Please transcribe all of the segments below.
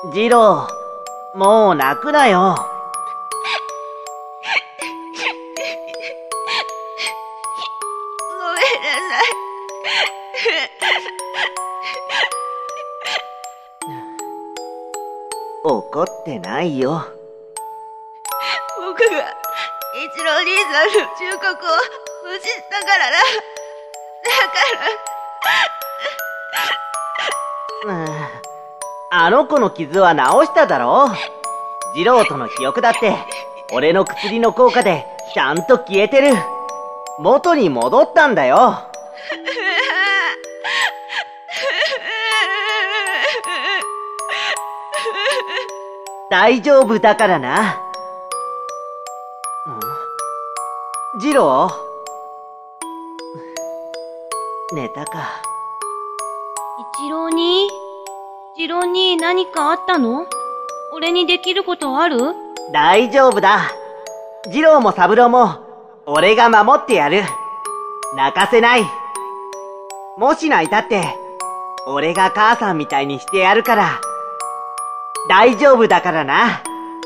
次郎、もう泣くなよ。 ごめんなさい。 怒ってないよ。 僕が一郎兄さんの忠告を無視したからな。だから。 あの子の傷は治しただろ。次郎との記憶だって俺の薬の効果でちゃんと消えてる。元に戻ったんだよ。大丈夫だからな。次郎、寝たか。 一郎に次郎に何かあったの？俺にできることある？ 大丈夫だ。次郎も三郎も俺が守ってやる。泣かせない。もし泣いたって俺が母さんみたいにしてやるから。大丈夫だからな。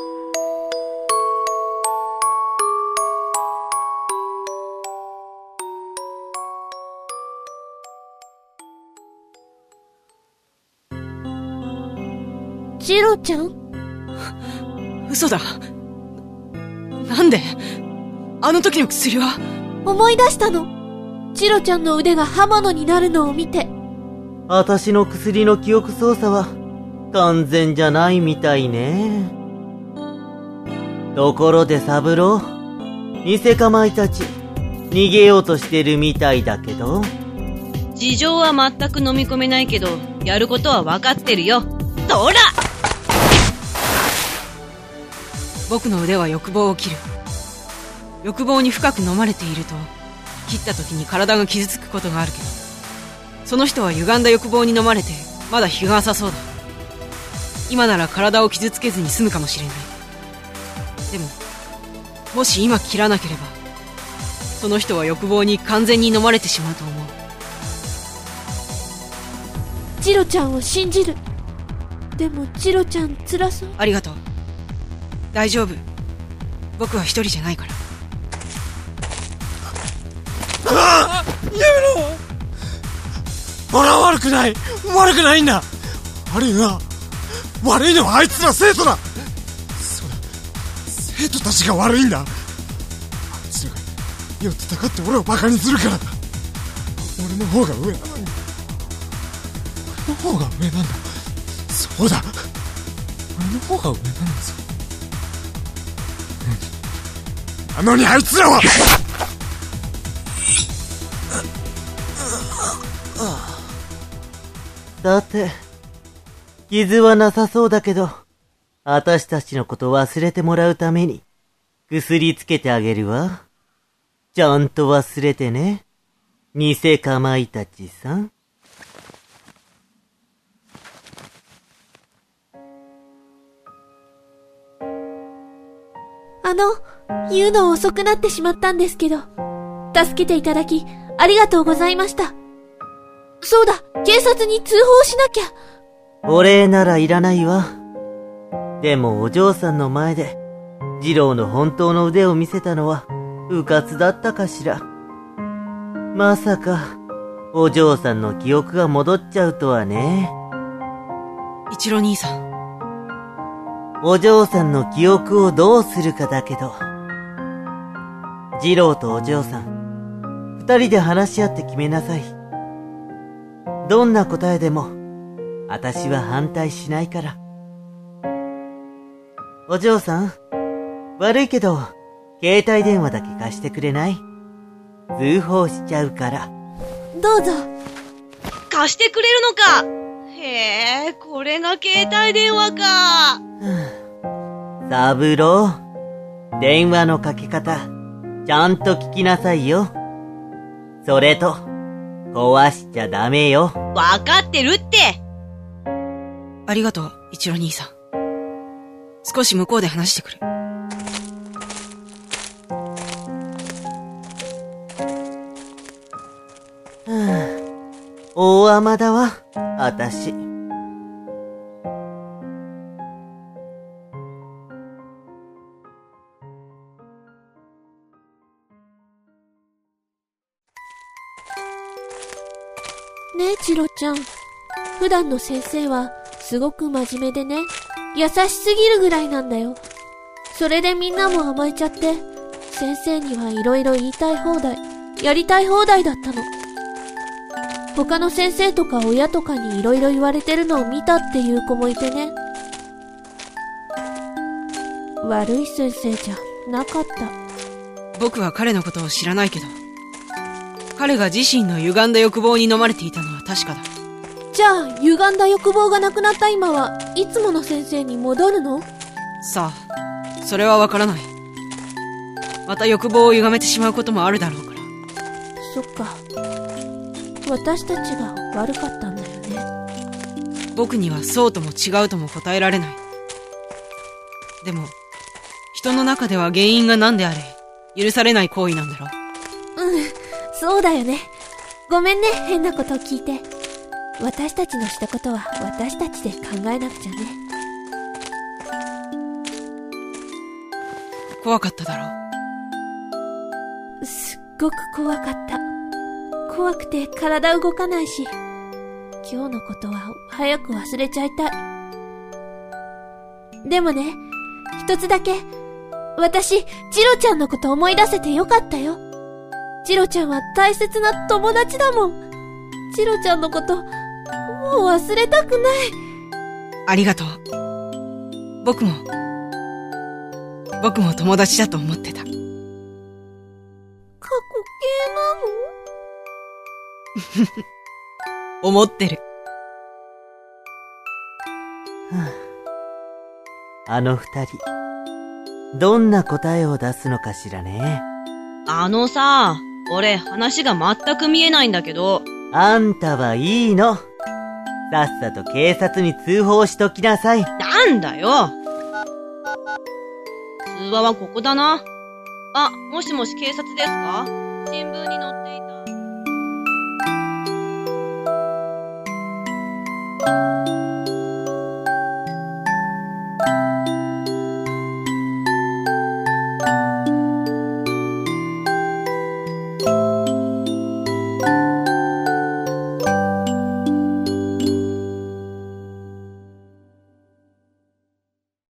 次郎ちゃん？ 嘘だ。なんで？あの時の薬は？ 思い出したの。次郎ちゃんの腕が刃物になるのを見て。 私の薬の記憶操作は完全じゃないみたいね。ところで三郎、偽かまいたち逃げようとしてるみたいだけど。 事情は全く飲み込めないけど、やることは分かってるよ。そら！ 僕の腕は欲望を切る。欲望に深く飲まれていると切った時に体が傷つくことがあるけど、その人は歪んだ欲望に飲まれてまだ日が浅そうだ。今なら体を傷つけずに済むかもしれない。でももし今切らなければ、その人は欲望に完全に飲まれてしまうと思う。 次郎ちゃんを信じる。でも次郎ちゃん辛そう。 ありがとう。大丈夫。僕は一人じゃないから。 やめろ。俺は悪くないんだ。悪いのはあいつら生徒だ。そうだ、生徒たちが悪いんだ。あいつらが世を戦って俺をバカにするからだ。俺の方が上なんだ。そうだ、俺の方が上なんだぞ。なのにあいつらはさて、傷はなさそうだけど、私たちのこと忘れてもらうために薬つけてあげるわ。ちゃんと忘れてね、偽かまいたちさん。 言うの遅くなってしまったんですけど、助けていただきありがとうございました。そうだ、警察に通報しなきゃ。 お礼ならいらないわ。でもお嬢さんの前で次郎の本当の腕を見せたのはうかつだったかしら。まさかお嬢さんの記憶が戻っちゃうとはね。 一郎兄さん、 お嬢さんの記憶をどうするかだけど、次郎とお嬢さん二人で話し合って決めなさい。どんな答えでも私は反対しないから。お嬢さん、悪いけど携帯電話だけ貸してくれない？通報しちゃうから。 どうぞ。 貸してくれるのか。へえ、これが携帯電話か。 三郎、電話のかけ方ちゃんと聞きなさいよ。それと壊しちゃダメよ。 わかってるって。 ありがとう、一郎兄さん。少し向こうで話してくる。 大雨だわ、あたし。 ねえ、チロちゃん。普段の先生はすごく真面目でね、優しすぎるぐらいなんだよ。それでみんなも甘えちゃって、先生にはいろいろ言いたい放題、やりたい放題だったの。他の先生とか親とかにいろいろ言われてるのを見たっていう子もいてね。悪い先生じゃなかった。 僕は彼のことを知らないけど、彼が自身の歪んだ欲望に飲まれていたのは確かだ。 じゃあ、歪んだ欲望がなくなった今はいつもの先生に戻るの？ さあ、それはわからない。また欲望を歪めてしまうこともあるだろうから。 そっか。私たちが悪かったんだよね。 僕にはそうとも違うとも答えられない。でも、人の中では原因が何であれ、許されない行為なんだろう。 そうだよね。ごめんね、変なことを聞いて。私たちのしたことは私たちで考えなくちゃね。 怖かっただろう。 すっごく怖かった。怖くて体動かないし、今日のことは早く忘れちゃいたい。でもね、一つだけ、私、ジロちゃんのこと思い出せてよかったよ。ジロちゃんは大切な友達だもん。ジロちゃんのこと、もう忘れたくない。 ありがとう。僕も友達だと思ってた。 過去形なの？ 思ってる。 あの二人、どんな答えを出すのかしらね。 さ、俺話が全く見えないんだけど。 あんたはいいの。さっさと警察に通報しときなさい。 なんだよ。通話はここだな。あ、もしもし警察ですか？新聞に載っていた。